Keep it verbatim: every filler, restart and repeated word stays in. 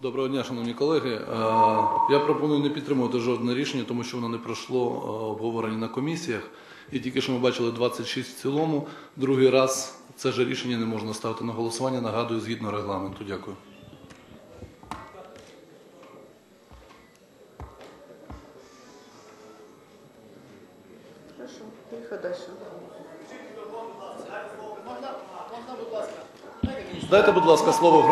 Доброго дня, шановні колеги. Е, Я пропоную не підтримувати жодне рішення, тому що воно не пройшло е, обговорення на комісіях. І тільки що ми бачили двадцять шість в цілому. Другий раз це ж рішення не можна ставити на голосування, нагадую, згідно регламенту. Дякую. Хорошо, поїхали далі. Дайте, будь ласка, слово